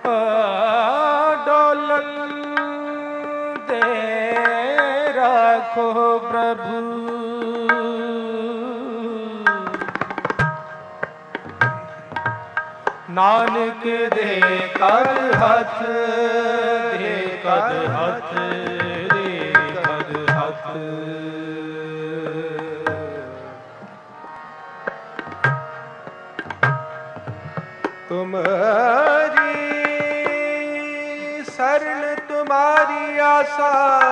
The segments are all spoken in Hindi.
डोलन दे राखो प्रभु, नानक दे कर हथ, दे कर हथ, दे कर हथ। तुम्हारी शरण तुम्हारी आशा,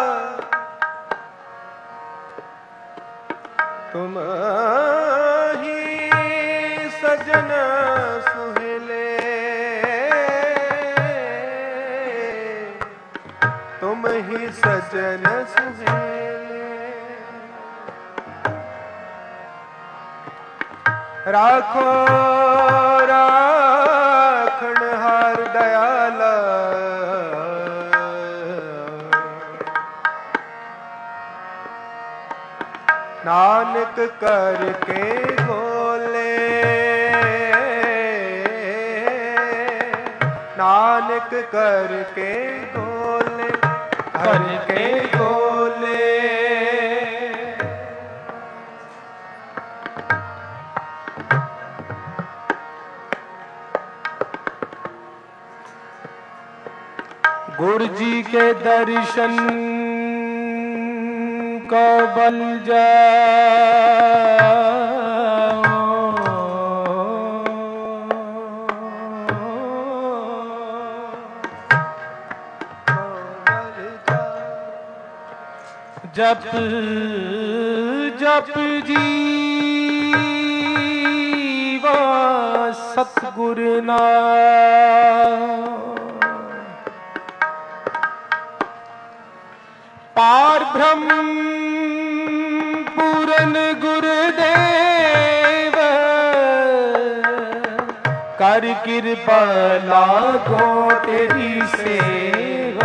तुम ही सजन सुहेले, तुम ही सजन सुहेले। राखो राखणहार दयाला, नानक करके गोले, नानक करके गोले, करके गोले। गुरु जी के दर्शन को बल जाओ, जप जप जीवा सतगुरु नाम, पार ब्रह्म पूरन गुरुदेव, कर कृपा लागो तेरी सेवा।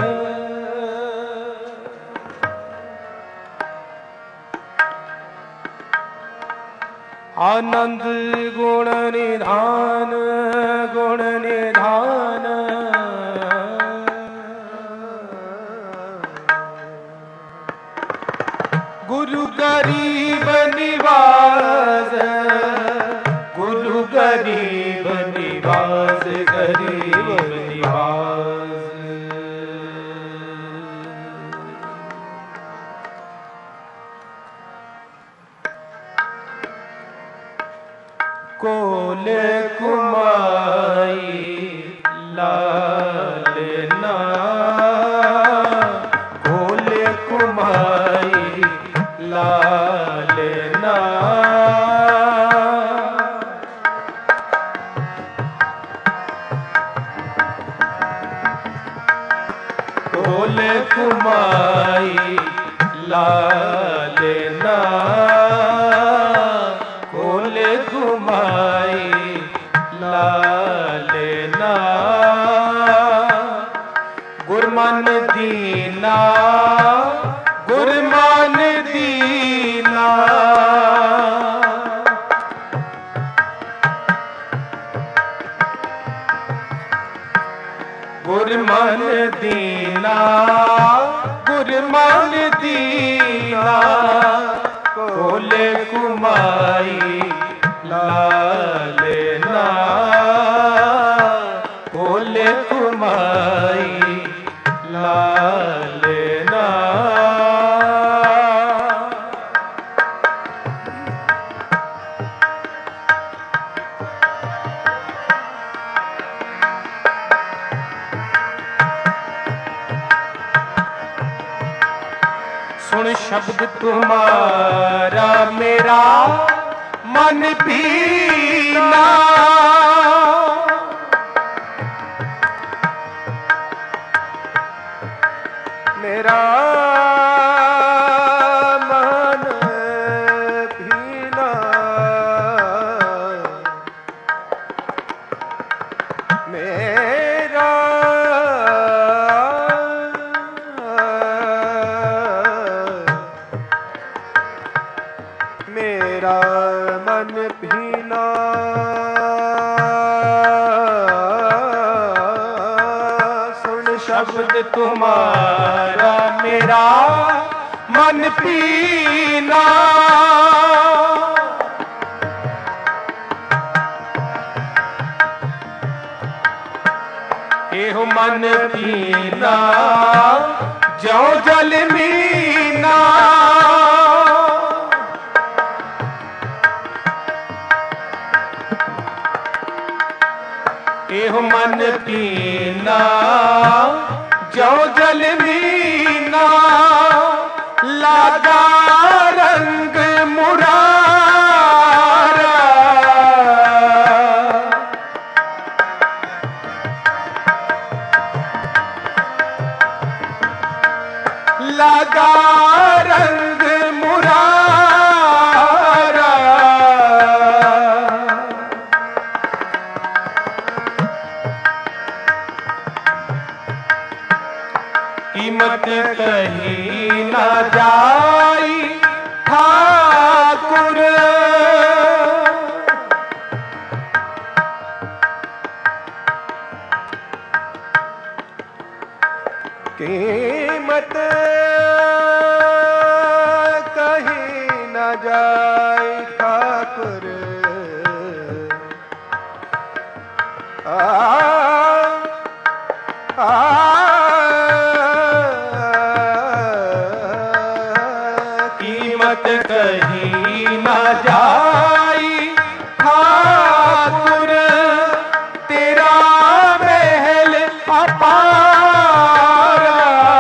आनंद गुण निधान, गुण निधान, गुरु गरीब निवास, गुरु गरीब निवास, गरीब निवास। कोले कुमाई लालना, कोले कुमाई लालना, कोले कुमाई लालना, कोले कुमाई लालना। गुरमान दीना, गुरमान दीना, गुरमान दीना, गुरमान दीना, कोले कुमाई लालना, कोले कुमाई लालना। सुन शब्द तुम्हारा मेरा मन पीना, मेरा मन पीना, मेरा मेरा मन भीना, शब्द तुम्हारा मेरा मन पीना। एहो मन पीना जो जल मीना। एहो मन पीना जो जल मीना। लागा रंग मुरारा। लागा रंग मुरारा। कीमत कहीं ना जाई ठाकुर। कीमत कहीं ना जाए ठाकुर। कीमत कहीं ना जाई ठाकुर। तेरा महल अपारा।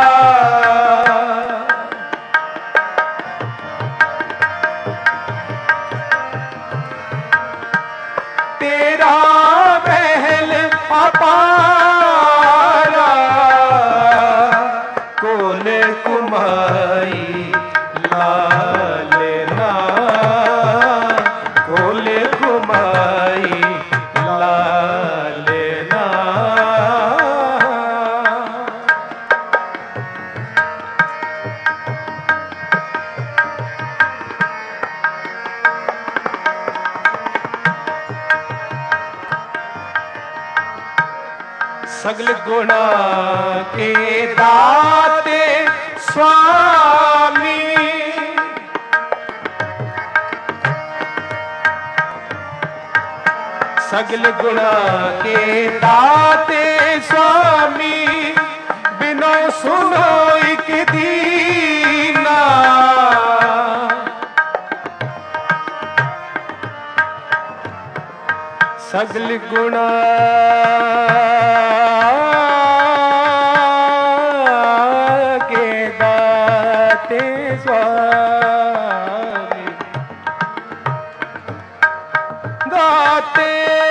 तेरा महल अपारा। कौन कुमाई लालना। कौन कुमाई लालना। सगल गुणा के दाते स्वामी। सगल गुणा के दाते स्वामी। बिनो सुनो एक दीना। सगल गुणा के दाते स्वामी। दाते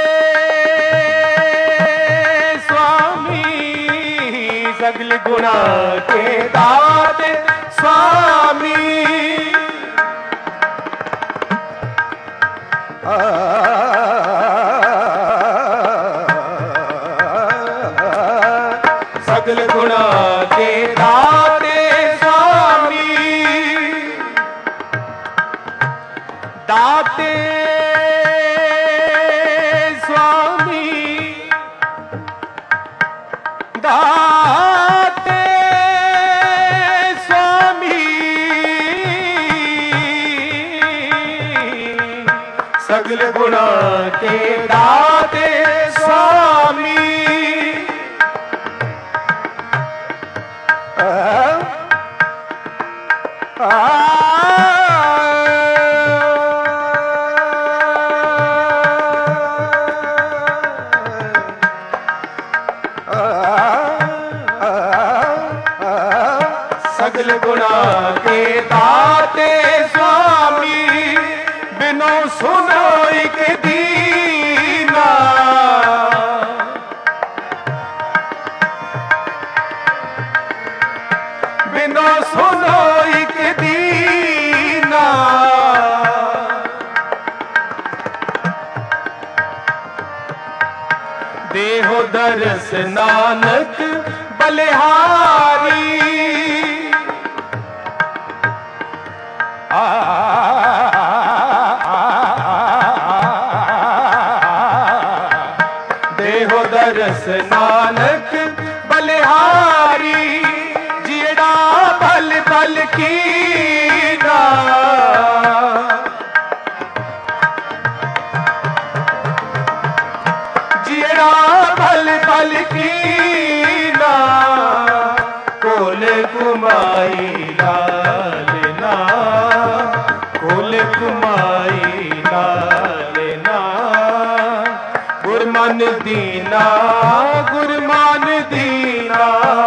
स्वामी। सगल गुणा के दाते स्वामी। सगल गुणा के दाते स्वामी। दाते स्वामी। दाते स्वामी। सगल गुणा के दाते स्वामी। सगल गुणा के दाते स्वामी। बिनो सुनो एक दीना। बिनो सुनो एक दीना। देहो दर्श नानक बलिहारी। देहो दर्श नानक बलिहारी। मन दीना गुरमान दीना,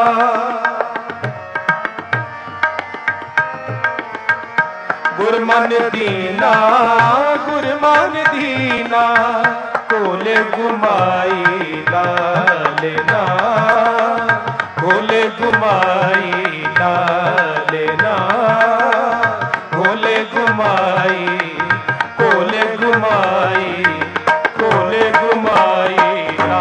गुरमान दीना गुरमान दीना, कोले घुमाई लालेना, कोले घुमाई लालेना, कोले घुमाई, कोले घुमाई, कोले घुमाई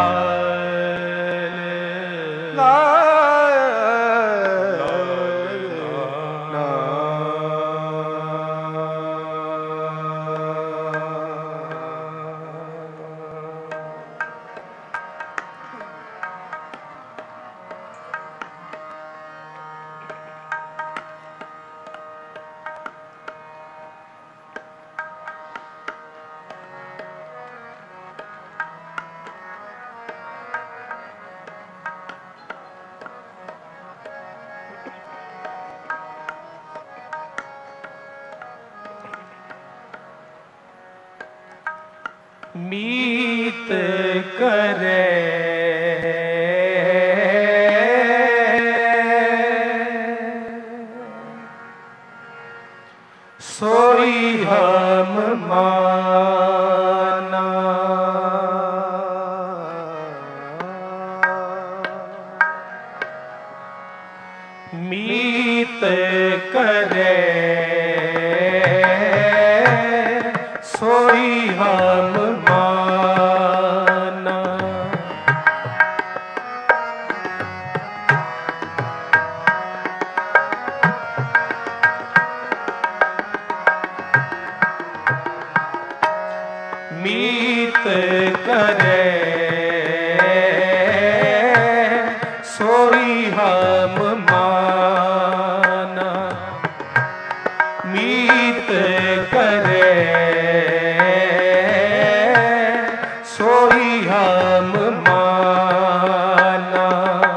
मीत करे सोई हम माना, मीत करे सोई हम माना, मीत करे सोई हम माना, मीत करे सोई हम माना,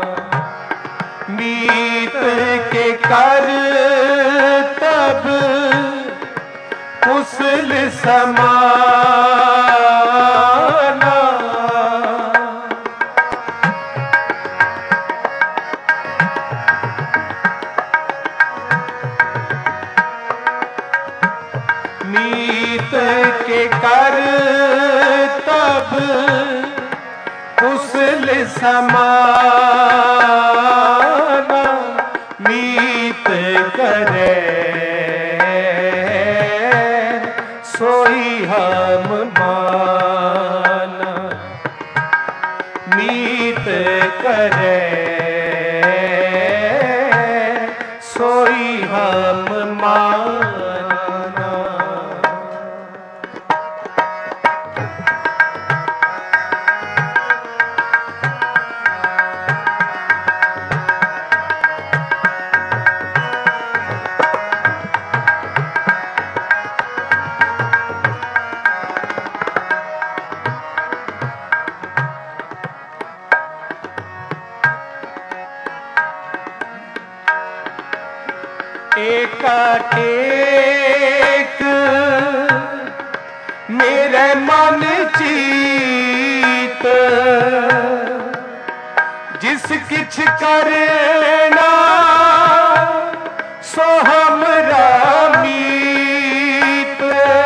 मीत के कर तब कुशल समाना, मीत के कर तब कुशल समाना, मीत करे सोई हम माना, मीत करे सोई हम माना। एकाटेक मेरे मन चीत, जिस किछ करना सो हमरा मीत,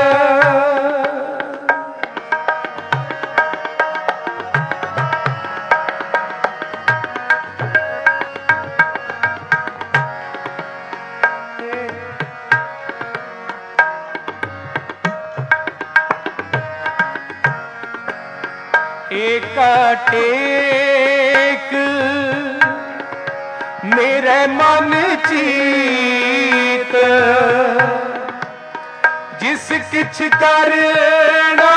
एकाटेक मेरे मन चीत, जिस किछ करना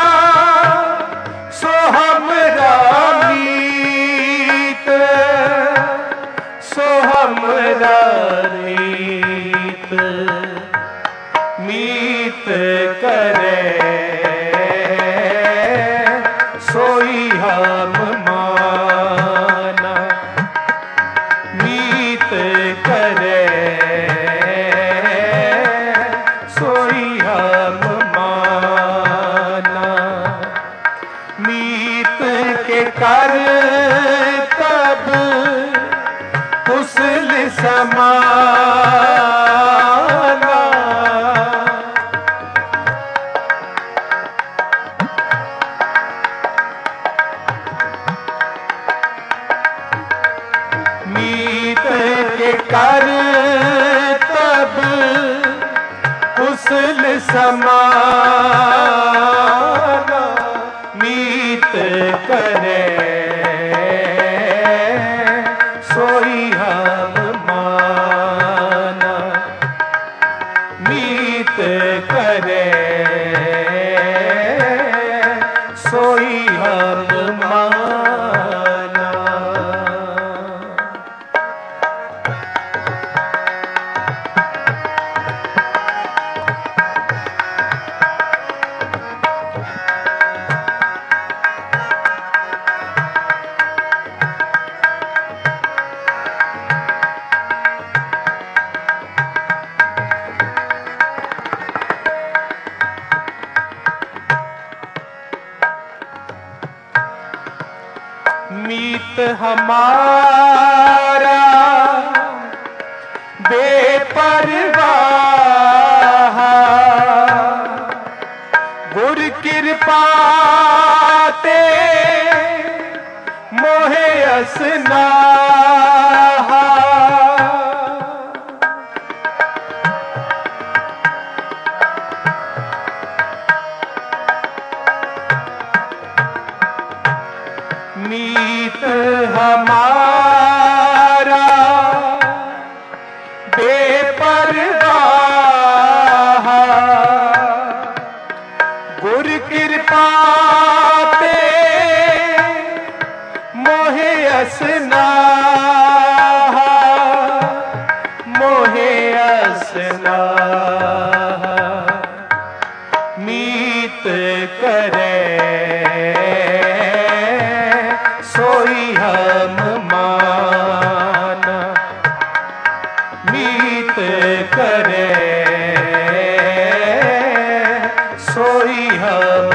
सो हमरा मीत, सो हमरा मीत, मीत करे सोई हम माना, मीत करे सोई हम माना, मीत कुशल समाना। मीत के कर तब कुशल समाना। मीत करे सोई हम माना। मीत करे सोई हम माना। मीत हमारा बेपरवाह, गुर कृपा ते मोहे असनाहा। मीत हमारा बेपरवाह, गुर कृपा ते मोहे असनाहा। मोहे असनाहा। मीत करे सोई हम माना। मीत करे सोई हम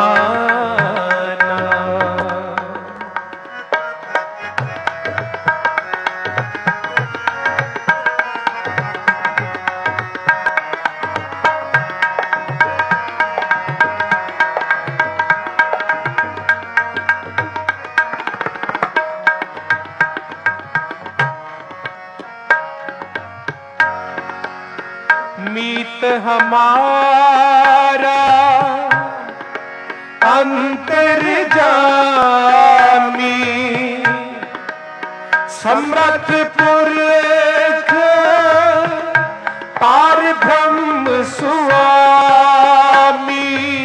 माना। मीत हमारा अंतर्जामी, समर्थ पुरख पार ब्रह्म स्वामी।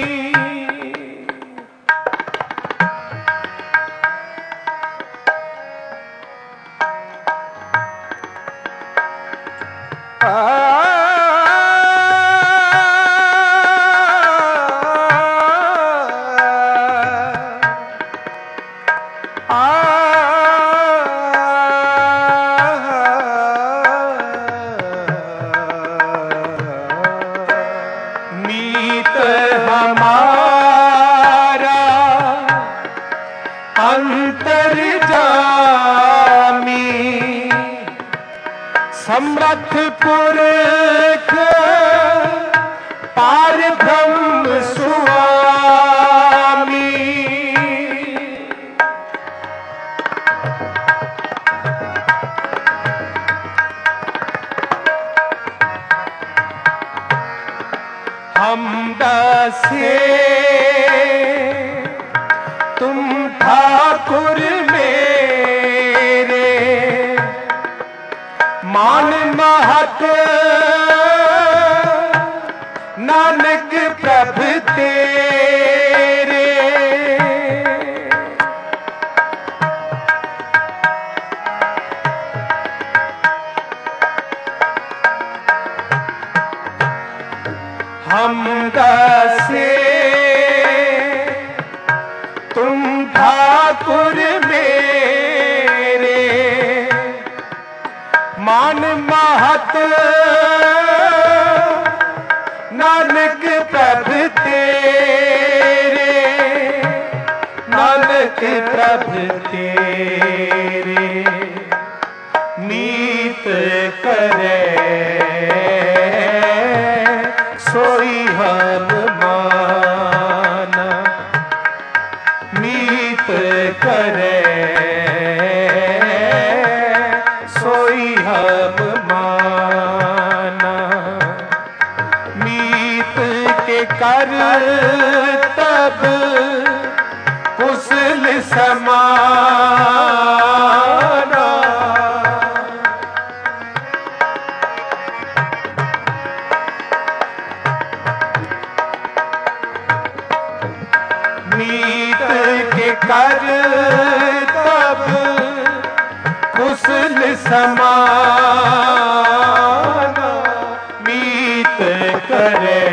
मीत हमारा अंतर्जामी, समर्थ पुरख पार ब्रह्म स्वामी। हम दासे तुम ठाकुर मेरे, मान महत नानक प्रभु तेरे। हम दासे तुम ठाकुर मेरे, मान महत नानक प्रभु तेरे। नानक प्रभु तेरे। कर तब कुशल समाना। मीत के कर तब कुशल समाना। मीत करे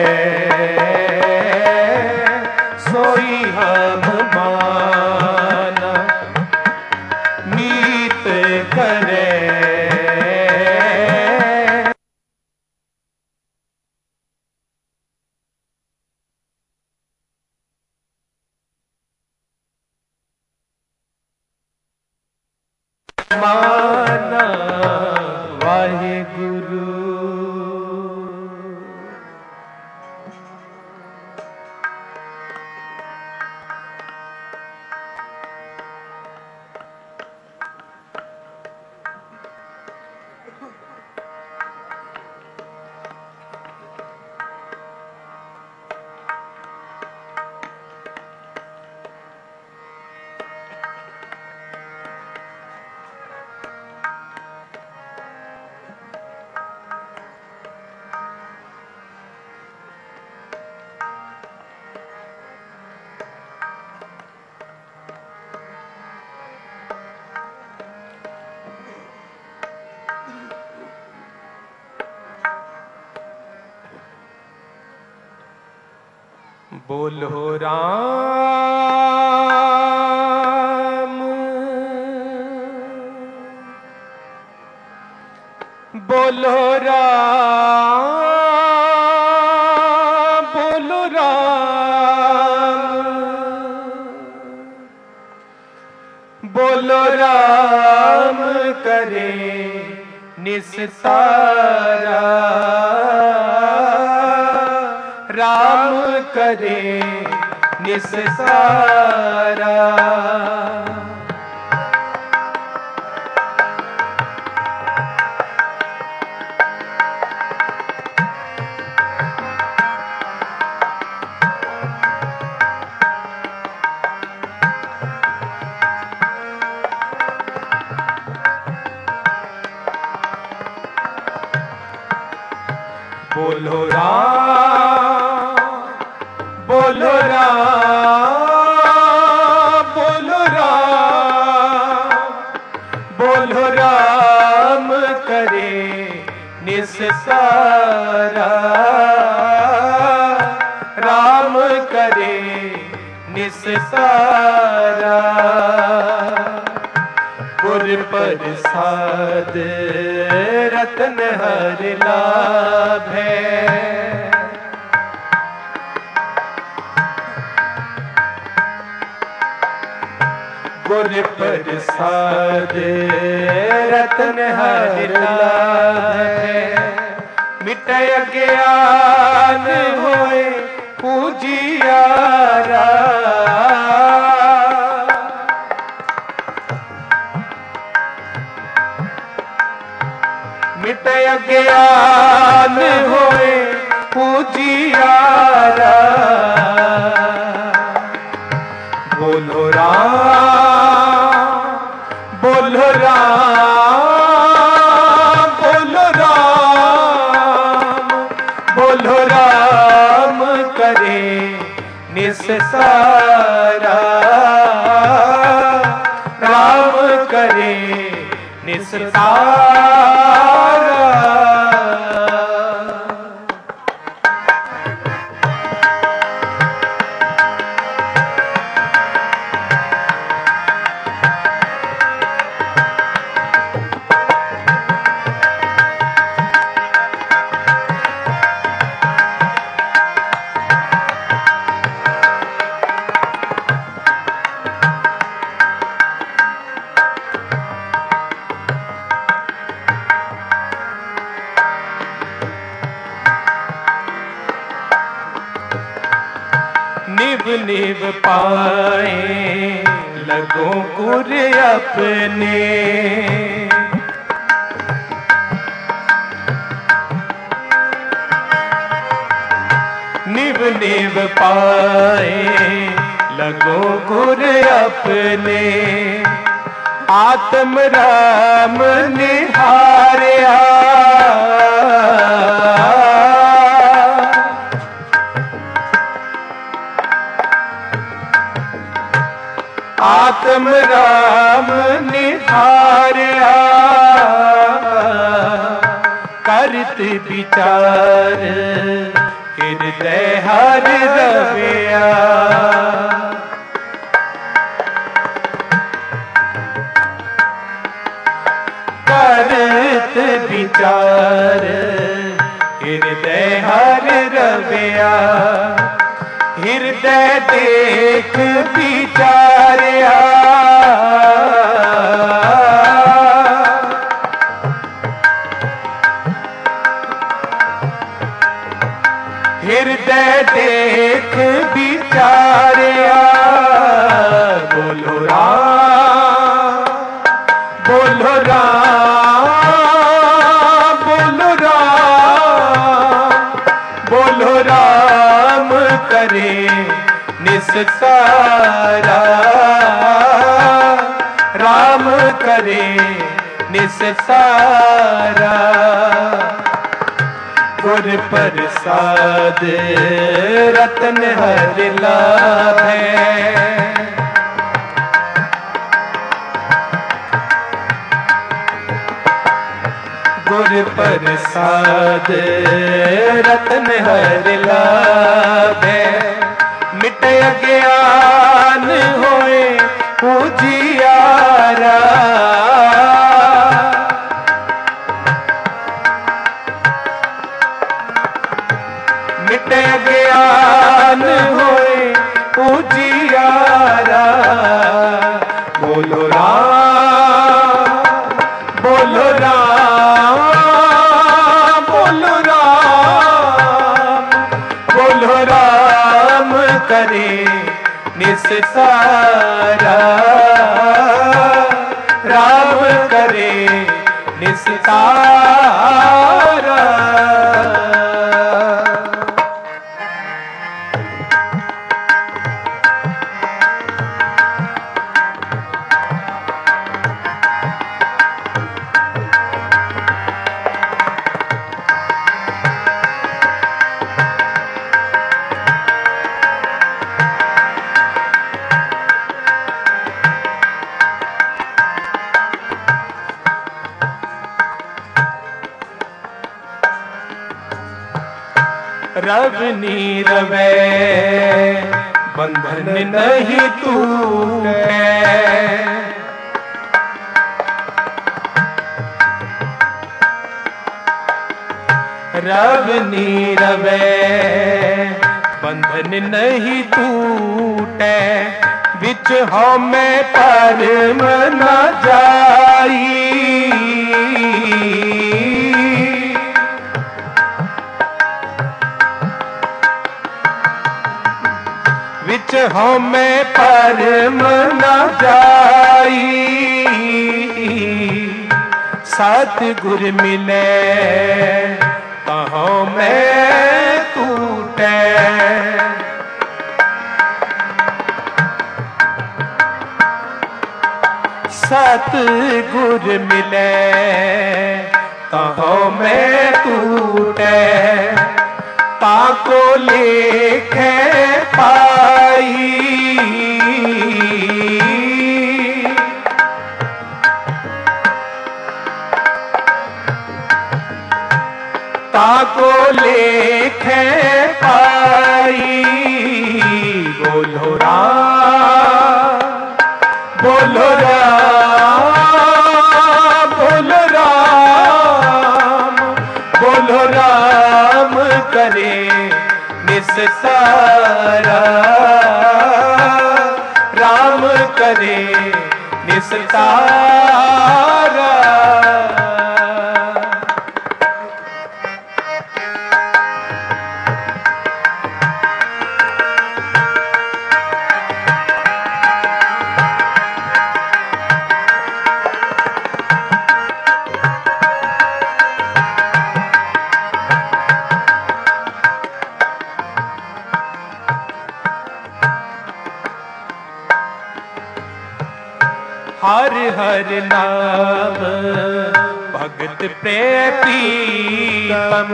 सोई हम माना। मीत करे माना। वाहिगुरु बोलो राम। बोलो राम। बोलो राम। बोलो राम करे निस्तारा। राम करे निस्तारा। बोलो राम। बोलो राम। बोलो राम। बोलो राम करे निस्तारा। राम करे निस्तारा। गुर प्रसाद रतन हर लाभे। गुर प्रसाद रतन हर लाभे। मिटे अज्ञान होए पूजियारा। मिटे अज्ञान होए पूजियारा। बोलो राम। बोलो राम। बोलो राम। बोलो राम करे निस्तारा। राम करे निस्तारा। निभ निभ पाए लगो गुर अपने। निभ नीव पाए लगो गुर अपने। आत्म राम निहारिया आत्म राम निहारिया करत विचार हृदय हर रविया। करत विचार हृदय हर रविया। हृदय देख विचारिया हृदय देख विचारिया। बोलो राम बोलो राम बोलो राम बोलो राम करे निस्तारा। राम करे निस्तारा। गुर प्रसाद रतन हर लाभे। गुर प्रसाद रतन हर लाभे। मिट अज्ञान होए उजियारा। मिट ज्ञान होए उजियारा। बोलो राम बोलो राम बोलो राम बोलो राम करे निस्तारा। राम करे निस्तारा। रव नीरवे बंधन नहीं टूटे। रव नीरवे बंधन नहीं टूटे। बिच हमें परम न जाई। विच हमें परम न जाई। सतगुर मिले कहो मैं टूटे। सतगुर मिले कहो मैं टूटे। ताको लेखे पाई। ताको लेखे पाई। बोलो राम बोलो राम बोलो राम बोलो राम करे निस्तारा। राम करे निस्तारा। हर नाम भगत प्रीतम।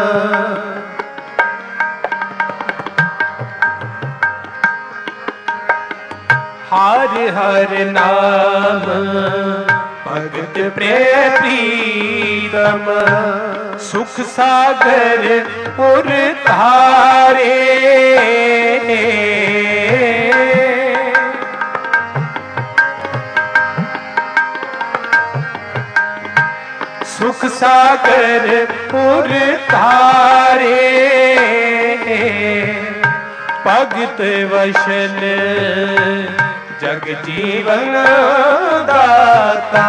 हर हर नाम भगत प्रीतम। सुख सागर उर धारे। सुख सागर उर धारे। भगत वशल जग जीवन दाता।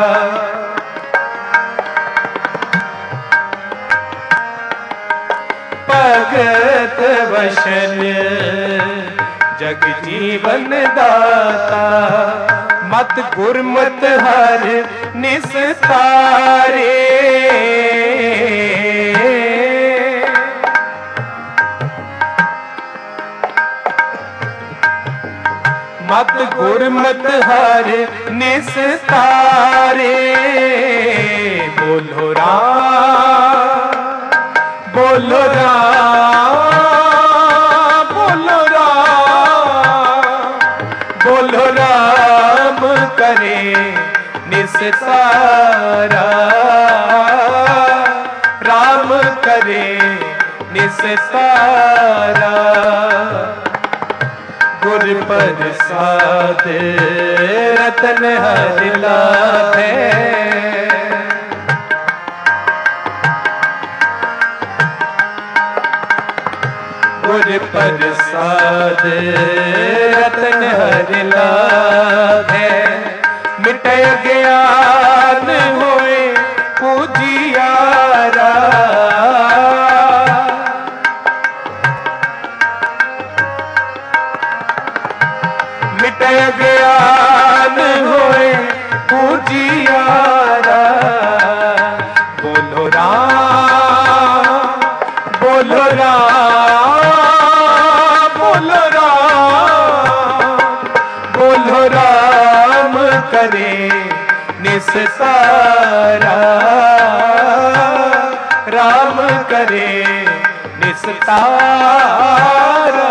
भगत वशल जग जीवन दाता। मत गुरमत हर निस्तारे। मत गुरमत हर निस्तारे। बोलो राम बोलो राम बोलो राम बोलो राम करे निस्तारा। राम करे निस्तारा। गुर प्रसाद रतन हर लाभे। गुर प्रसाद रतन हर लाभे। मिटे ज्ञान होए पूजियारा। मिटे ज्ञान होए पूजियारा। बोलो राम बोलो राम बोलो राम बोलो राम करे निस्तारा। राम करे निस्तारा।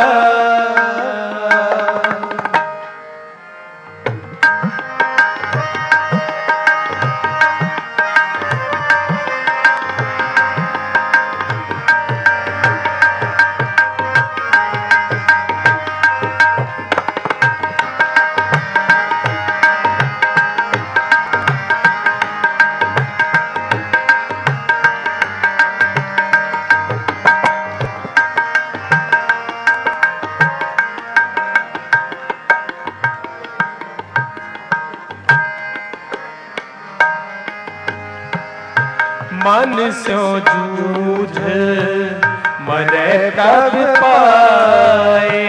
मन सो जूझ मरे कब पाए।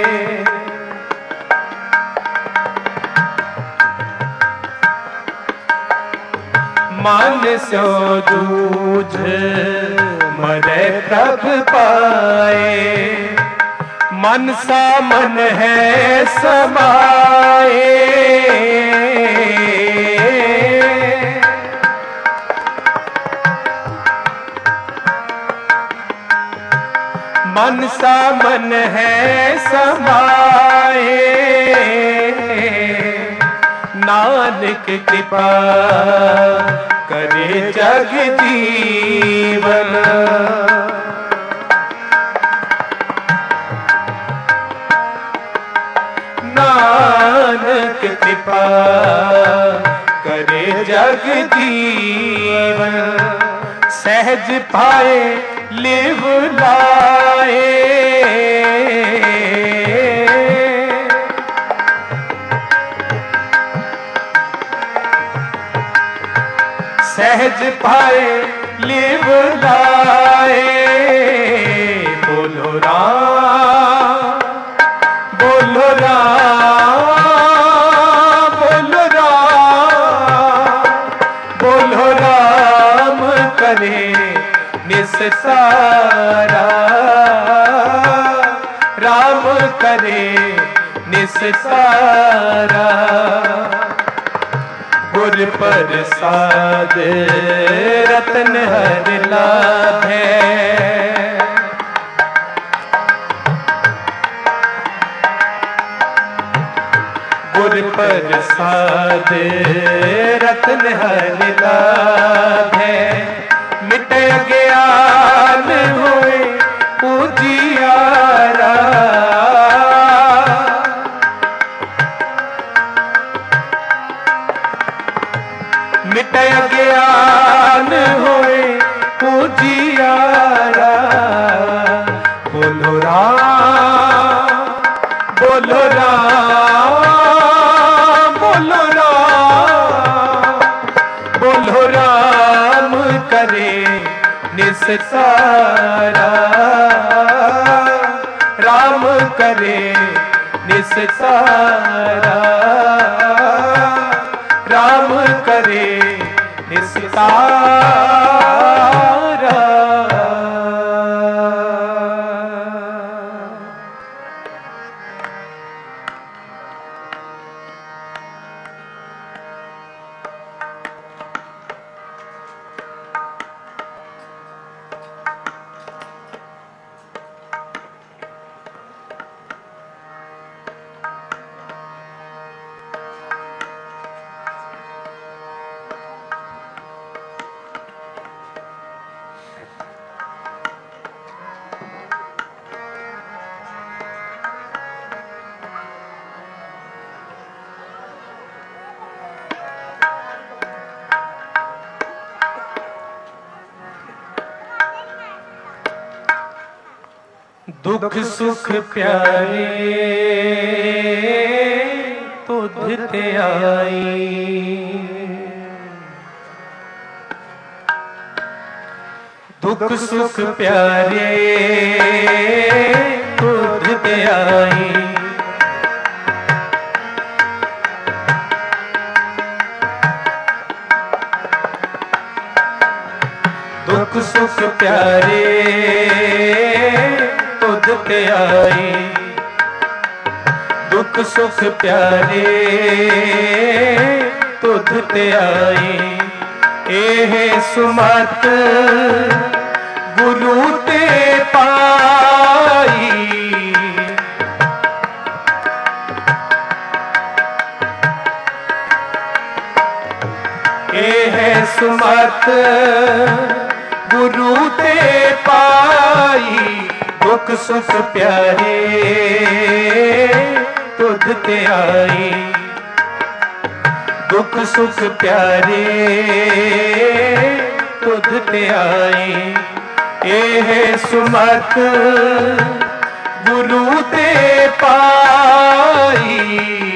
मन सो जूझ मरे प्रभ पाए। मन सा मन है समाए। मन सा मन है समाए। नानक कृपा करे जग जीवन। नानक कृपा करे जग जीवन। सहज पाए लिव लाए। सहज पाए लिव लाए। बोलो राम बोलो राम बोलो राम बोलो राम करे निस्तारा। राम करे निस्तारा। गुर प्रसाद रतन हर लाभे। गुर प्रसाद रतन हर लाभे। मिटे ज्ञान होए उजियारा। मिटे ज्ञान होए उजियारा। बोलो राम बोलो राम बोलो राम बोलो राम करे निस्तारा। राम करे निस्तारा। राम करे निस्तारा। दुख सुख प्यारे तुझ ते आई। दुख सुख प्यारे तुझ ते आई। दुख सुख प्यारे तुझ ते आई। दुख सुख प्यारे तुझ ते आई। एह सुमत गुरु ते पाई। एह सुमत गुरु ते पाई। दुख सुख प्यारे तुझ ते आई। दुख सुख प्यारे तुझ ते आई। एह सुमत गुरु ते पाई।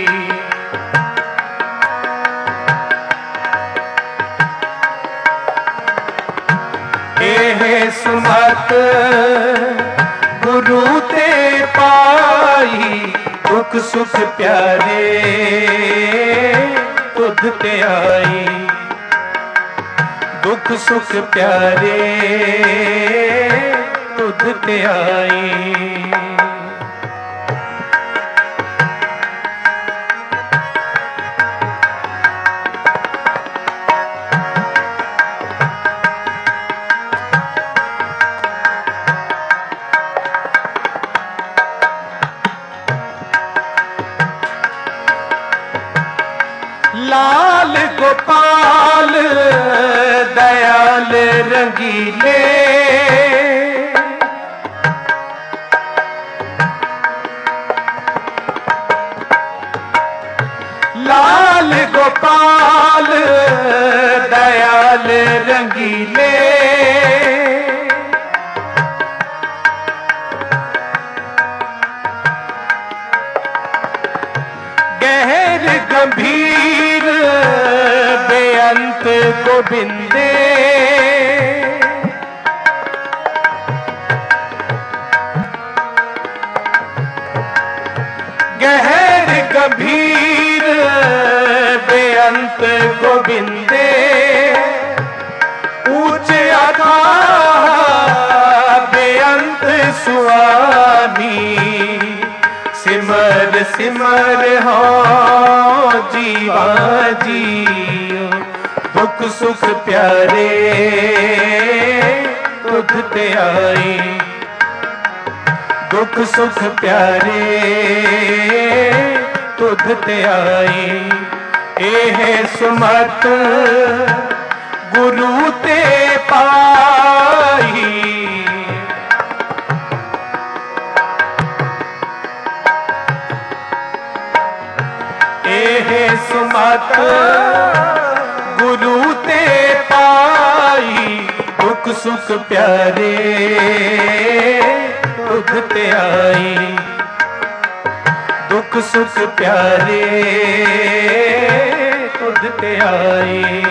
एह सुमत गुरु ते पाई। दुख सुख प्यारे तुझ ते आई। दुख सुख प्यारे तुझ ते आई। लाल गोपाल दयाल रंगीले। लाल गोपाल दयाल रंगीले। गहर गंभीर बेअंत गोबिंदे। गहर गंभीर बेअंत गोबिंदे। ऊंचे अथाह बेअंत सुआमी। सिमर सिमर हो जीवा जियो। दुख सुख प्यारे तुध ते आई, दुख सुख प्यारे तुध ते आई। एह सुमत गुरु ते पाई, एह सुमत गुरु ते पाई। दुख सुख प्यारे तुध ते आई, दुख सुख प्यारे तुध ते आई।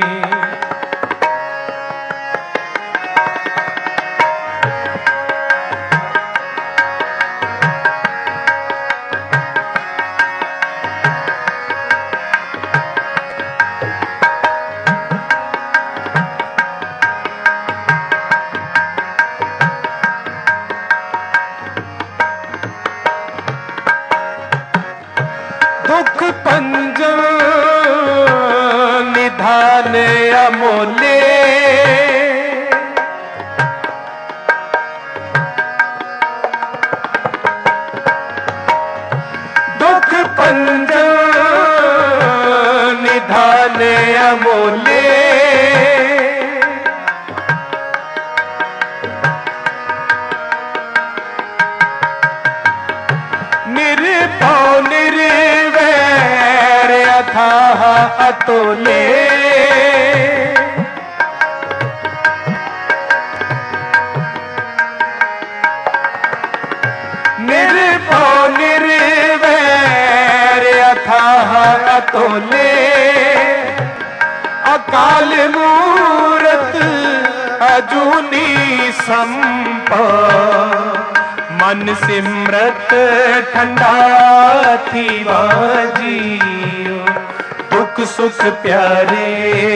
दुख पंजन निधान अमोले, दुख पंजन निधान अमोले। निर्भव निर्वैर अथाह अतुले, निर्भव निर्वैर अथाह अतुले। अकाल मूरत अजूनी संपा, मन सिमरत ठंडा थी बाजियो। दुख सुख प्यारे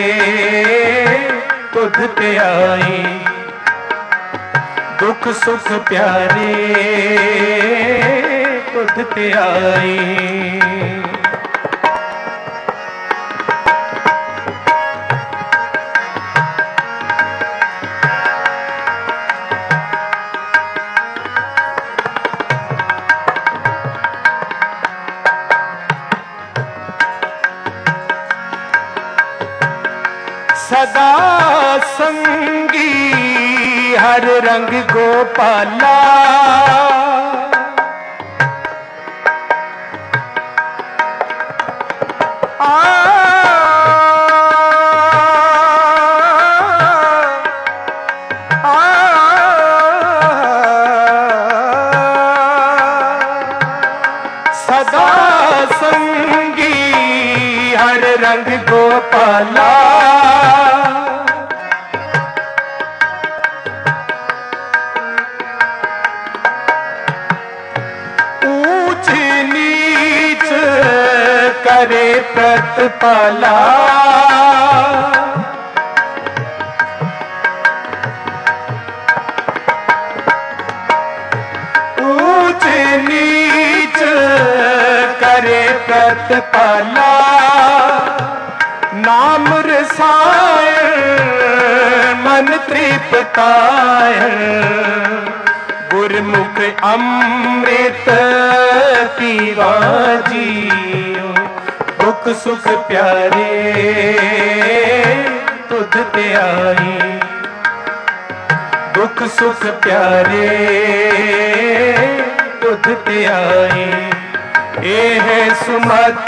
तुध ते आई, दुख सुख प्यारे तुध ते आई। सदा संगी हर रंग गोपाला, सदा संगी हर रंग गोपाला। करे प्रतिपाला, ऊंच नीच करे प्रतिपाला। नाम रसायन मन तृप्तायन, गुरमुख अमृत पीवा जियो। दुख सुख प्यारे तुध ते आई, दुख सुख प्यारे तुध ते आई। एह सुमत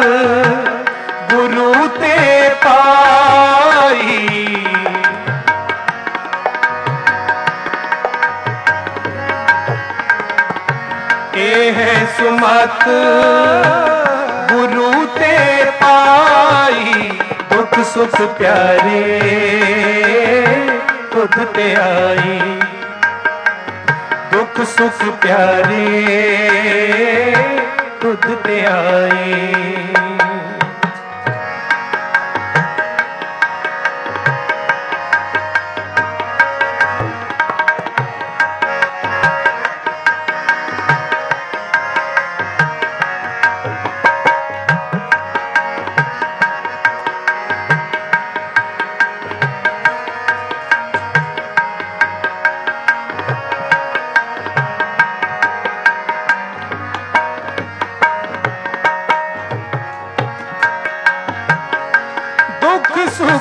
गुरु ते पाई, एह सुमत गुरु ते पाई। दुख सुख प्यारे तुध ते आई, दुख सुख प्यारे तुध ते आई।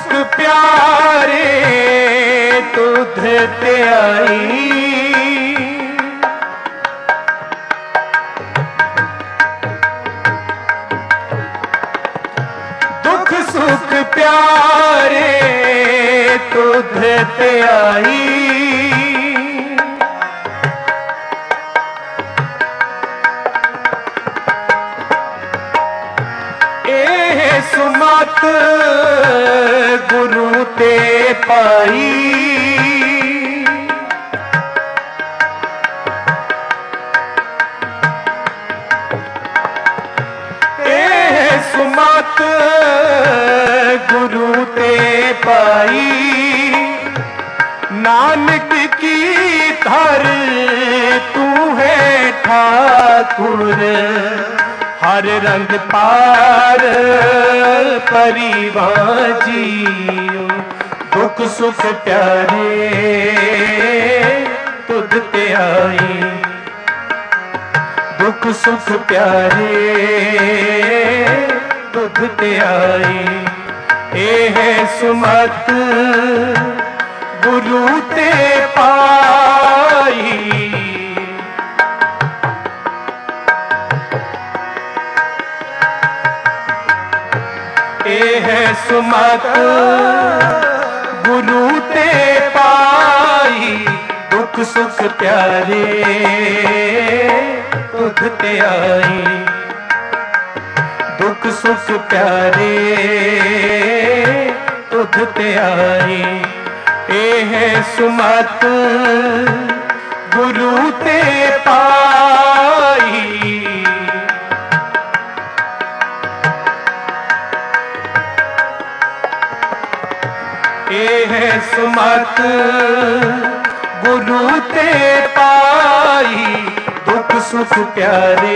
प्यारे तुध ते आई, दुख सुख प्यारे तुध ते आई, सुमत गुरु ते पाई, सुमत गुरु ते पाई, नानक की धर तू है ठाकुर, हर रंग पार परिवाजियो, दुख सुख प्यारे तुध ते आई, दुख सुख प्यारे तुध ते आई, ए है सुमत गुरु ते पाई, है सुमत गुरु ते पाई, दुख सुख प्यारे तुध ते आई, दुख सुख प्यारे तुध ते आई, ए है सुमत गुरु ते पाई, है सुमत गुरु ते पाई, दुख सुख प्यारे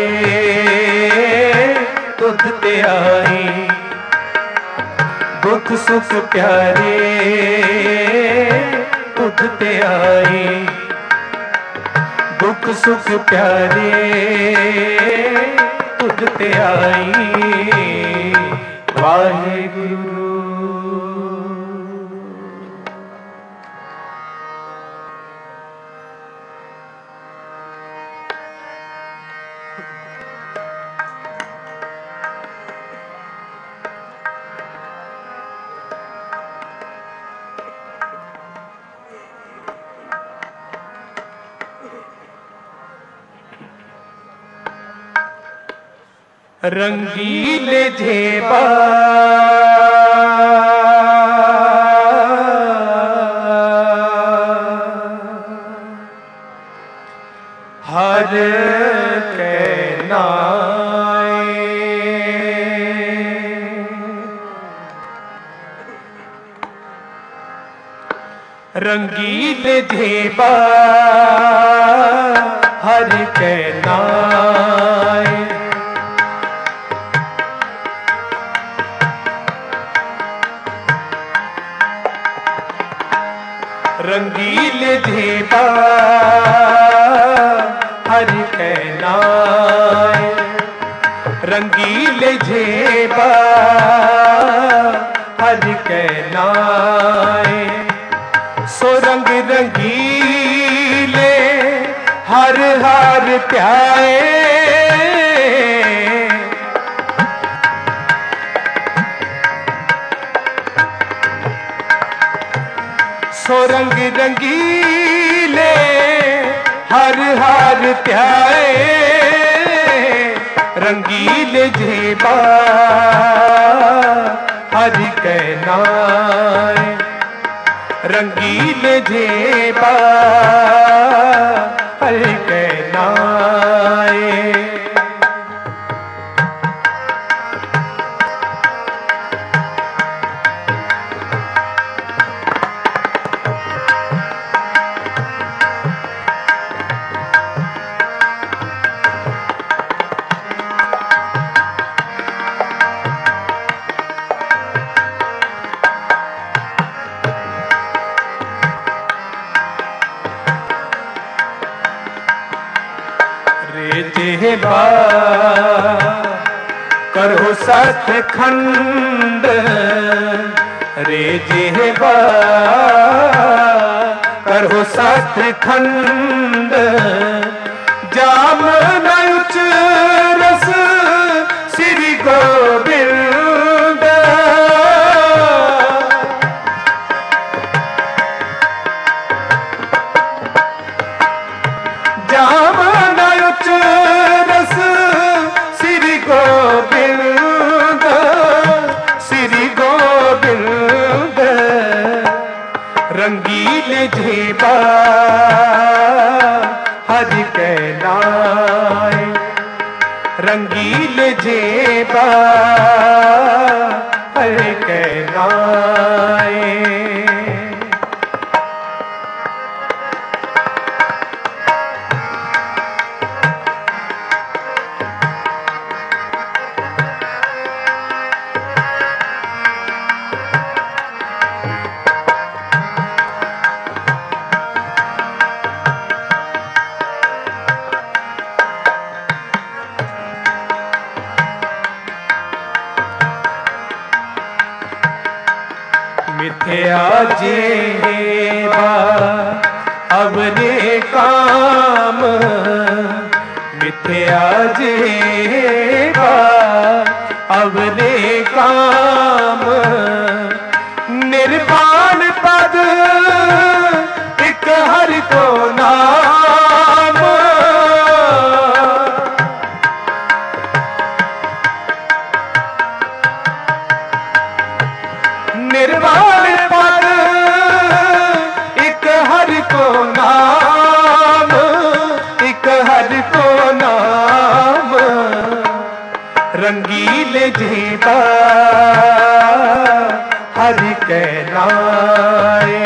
तुध ते आई, दुख सुख प्यारे तुध ते आई, दुख सुख प्यारे तुध ते आई, वाहेगुरु। रंगीले जेबा हर के नाए, रंगीले जेबा हर के नाए, रंगीले जेबा हर के नाए, रंगीले जेबा हर के नाए, सो रंग रंगीले हर हर प्याए, सो रंग रंगीले हर हर प्याए, रंगीले जेबा हर के नाए, रंगीले जेबा हर के नाए, जेबा करो सतखंड रे जेबा करो सतखंड जाम न उच रस श्री गोविंद जाम न उच रस श्री गोविंद श्री गोविंद रंगीले जेबा हरि के नाय रंगीले जेबा हरि के नाय मिथ्या जेबा अवरे काम मिथ्या जेबा अवरे काम निर्वाण पद एक हरि को नाम निर्वाण पद एक हरि को नाम एक हरि को नाम रंगीले जेबा हरि के नाय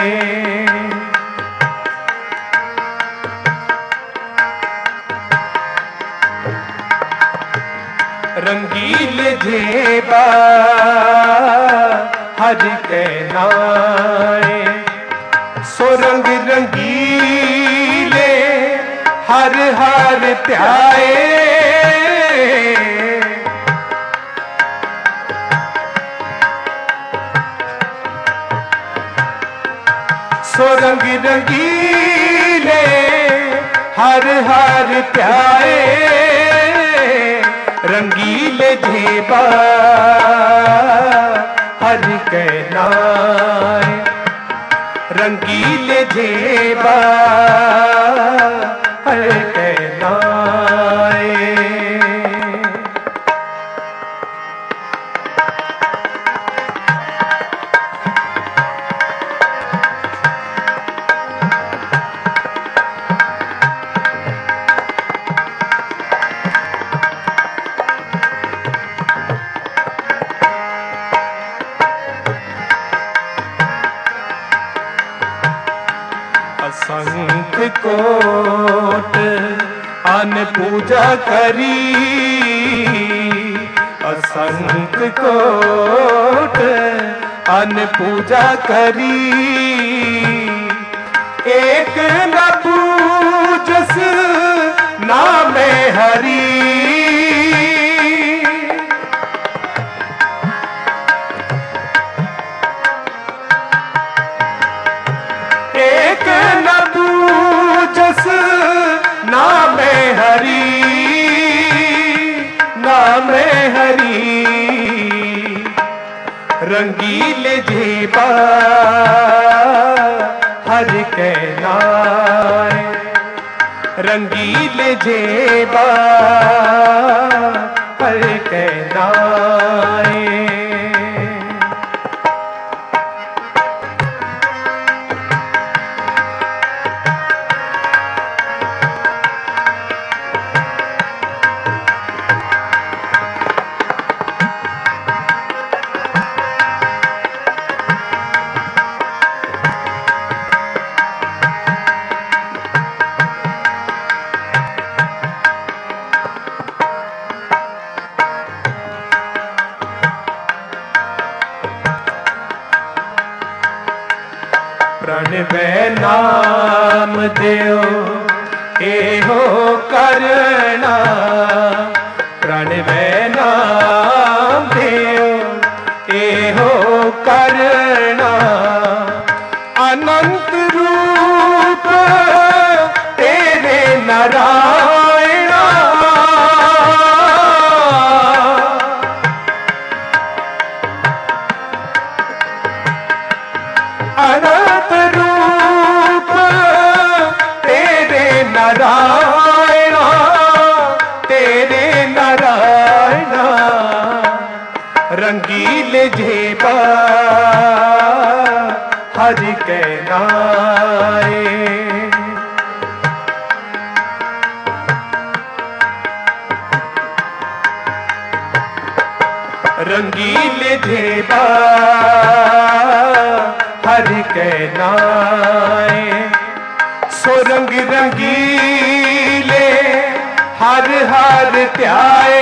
रंगीले जेबा हरि के नाय सो रंग रंगीले हर हर ध्याए सो रंग रंगीले हर हर ध्याए रंगीले जेबा हरि के नाय रंगीले जेबा हरि के नाय असंख्य कोट अन्न पूजा करी असंख्य कोट अन्न पूजा करी एक न पूजस नाम हरि एक न पूजस नाम हरि नाम हरि रंगीले जेबा हरि के नाय रंगीले जेबा हरि के नाय प्रणवे नाम देव एहो करना प्रणवे नाम देव एहो करना अनंत रूप तेरे नारायणा, अनंत रूप तेरे नारायणा, तेरे नारायणा। रंगीले जेबा हरि के नाए, रंगीले जेबा हरि के नाए। सो रंग रंगीले हर हर त्याए,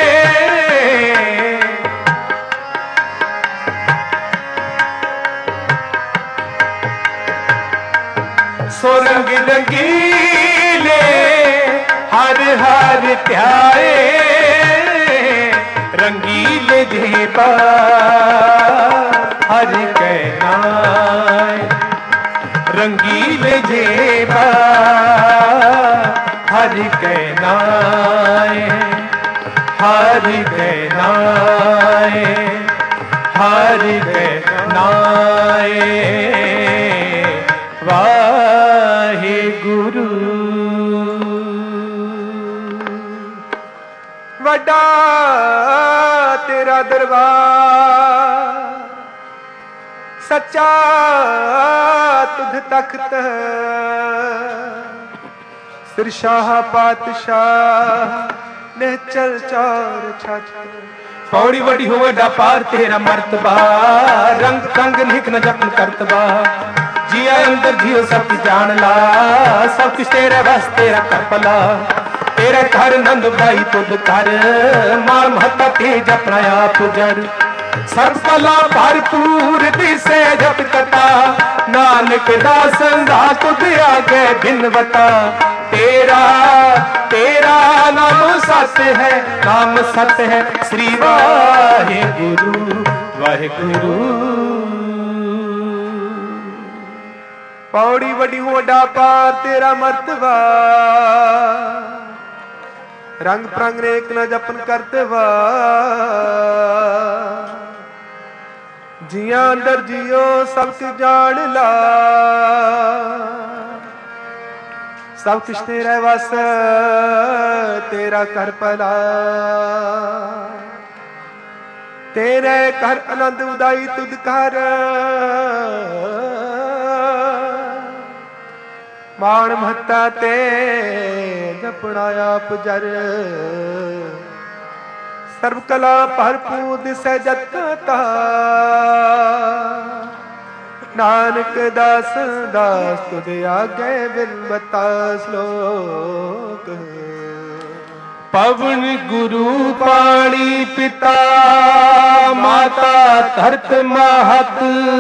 सो रंग रंगीले हर हर त्याए। रंगीले जेबा हर के नाए, रंगीले जेबा हर के नाए, हर के नाए, हर के नाए। वाहिगुरु। वड्डा तेरा दरबार, सच्चा तुध तख्त, सिरशाह पातशाह निहचल चार छत। पौड़ी वड्डी हो वड्डा पार तेरा मर्तबा, रंग कंग निक न जपन करतबा। जिया अंदर जियो सब कुछ जान ला, सब कुछ तेरे बस तेरा कर पला। तेरे घर नंद भाई तुद कर, मार महता तेज अपना आप जर। सर्व कला भरपूर दिसे जप कथा, नानक दास दा तुद आगे भिनवता। तेरा तेरा नाम सत्य है, नाम सत्य है। श्री वाहिगुरु वाहिगुरु। पौड़ी वड्डी वड्डा पार तेरा मर्तबा, रंग प्रंग नेक न जपन करतवा। जिया अंदर जियो सब कुछ जान ला, सब कुछ तेरा वस तेरा कर पला। तेरे घर आनंद उदाई तुद कर, मान महता ते जपना आप जर। सर्व कला भरपूर दिसै जगता, नानक दास दास तुद आगे बिनवता। श्लोक। पवन गुरु पाणी पिता, माता धरत महत।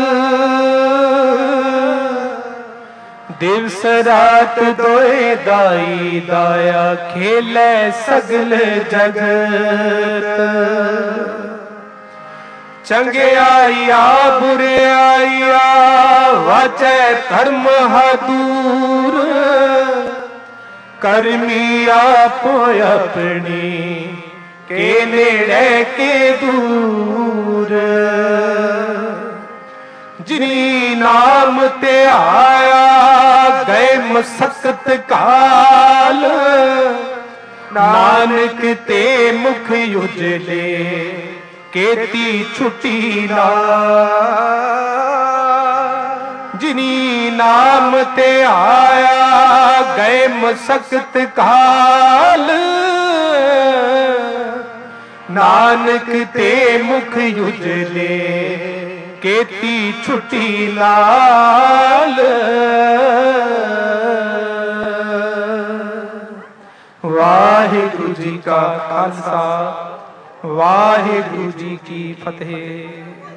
दिवस रात दोए दाई दाया, खेले सगल जगत। चंगे आइया बुरे आइया, वाचे धर्म दूर। करमी आप अपनी, के नेड़े के दूर। जिनी नाम ते आया, गए मसकत काल। नानक ते मुख उजले, केती छुटी नाल। जिनी नाम ते आया, गए मसकत काल। नानक ते मुख उजले, केती छुटी लाल। वाहिगुरु जी का खालसा, वाहिगुरु जी की फतेह।